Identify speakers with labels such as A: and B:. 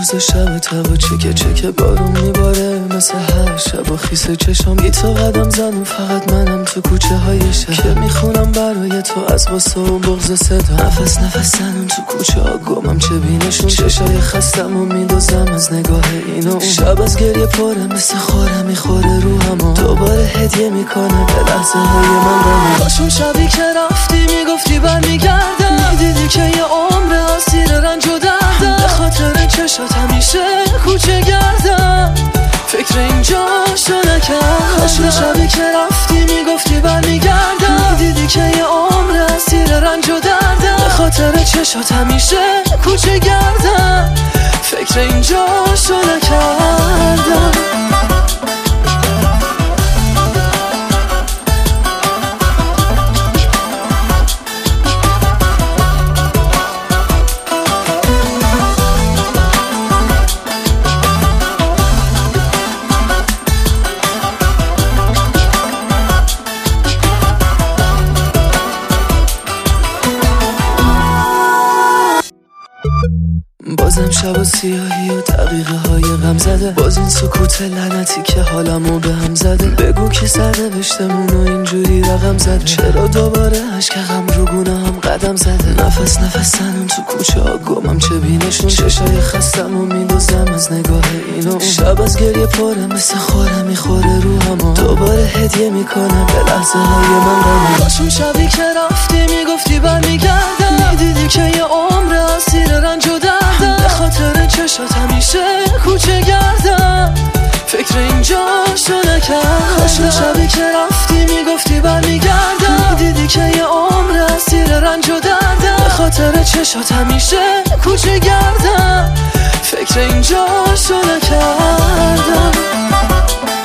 A: روز شب تبا چکه بارون میباره مثل هر شب و خیس چشم بی تو قدم زنم فقط منم تو کوچه های شهر که میخونم برای تو از غصه و بغض صدا نفس زنم تو کوچه ها گمم چه بینشون چشای خستم و میدوزم از نگاه اینو شب از گریه پاره مثل خوره میخوره روحم دوباره هدیه میکنه به لحظه های من غمم باشون شبی که رفتی میگفتی برمیگردم دیدی که یه عمر اسیر رنج و دردم به خاطر چشات همیشه کوچه گردم فکر اینجا شو نکردم باشون شبی که رفتی میگفتی برمیگردم دیدی که یه عمر اسیر رنج و دردم به خاطر چشات همیشه کوچه گردم فکر اینجا شو نکردم بازم شب و سیاهی و دقیقه های غم زده باز این سکوت لعنتی که حالمو به هم زده بگو که سرنوشتمون و اینجوری رقم زده چرا دوباره عشق غم رو گونه هم قدم زده نفس زنم تو کوچه ها گمم چه بینشون چشای خستم و میدوزم از نگاه اینو شب از گریه پاره مثل خوره میخوره روحم دوباره هدیه میکنه به لحظه های من غمم باشون شبی که رفتی میگفتی برمیگردم دیدی که یه عمر اسیر رنج و دردم به خاطر چشات همیشه کوچه گردم فکر اینجا شو نکردم باشون شبی که رفتی میگفتی برمیگردم دیدی که یه عمر اسیر رنج و دردم به خاطر چشات همیشه کوچه گردم فکر اینجا شو نکردم